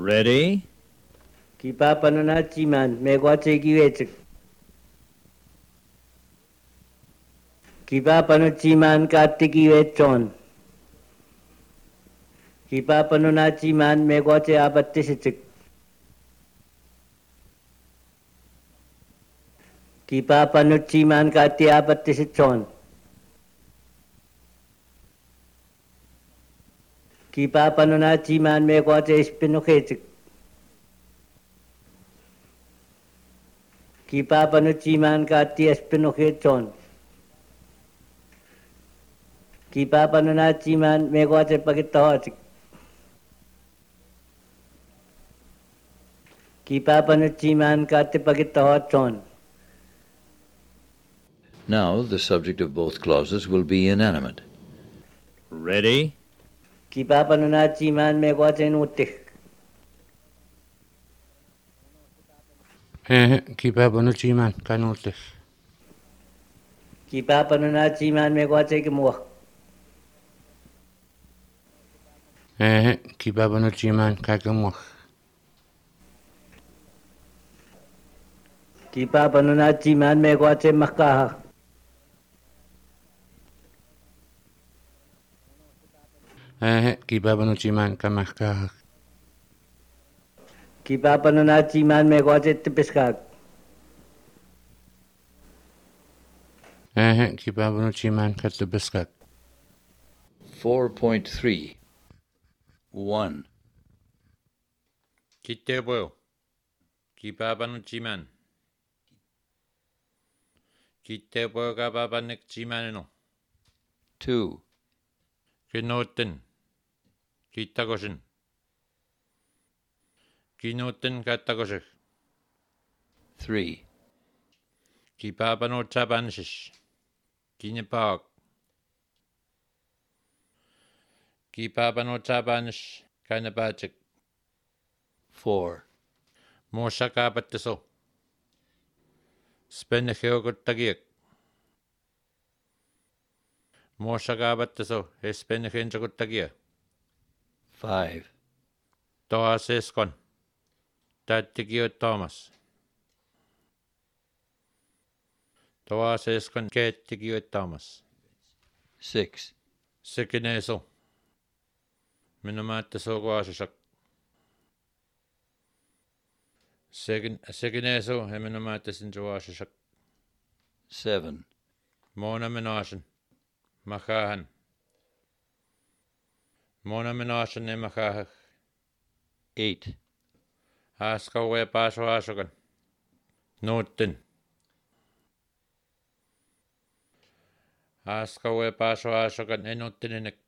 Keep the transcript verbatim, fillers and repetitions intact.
Ready? Kipapanunatchiman megwachekiwechik. Kipapanuchiman kartikiwechon. Kipapanunachiman megwache abattisichik. Kipapanuchiman karti abattisichon. Kipapanunachiman megwache ispinukechik. Kipapanuchiman karti espinukechon. Kipapanunachiman megwache pagitahochik. Kipapanuchiman karti pagitahochon. Now the subject of both clauses will be inanimate. Ready? Kipapanunachiman megwache nutik. Eh, kipapanuchiman kanutik. Kipapanunachiman megwache kimuah. Eh, kipapanuchiman kakamuak. Kipapanunachiman megwache makaha. Eh, kipapanuchiman kamakahak. Kipapanunachiman megwache tipiskak. Eh, kipapanuchiman katubiskak. four point three. one. Kitebo. Kipapanuchiman. Kitebo kapapanikchimanino. two. Kinoten. Kitagoshin. Kinoten katagosik. three. Kipapanuchabanshish. Kinepak. Kipapanuchabanish. Kanapachik. four. Moshakapatiso. Spenegeogotagiek. Moshakapatiso. Espenegenjagotagia. five. Toaseskon. Tatikio Thomas. Toaseskon Ketikio Thomas. six. Sekineso. Minumataso guashasak. Sekin Sekineso Heminumatasin Joashasak. seven. Mona Minashan. Makahan. Mona Minashan ne Makahak. eight. Askawe Pasho Ashokan. Notin. Askawe Pasho Ashokan Enotininik.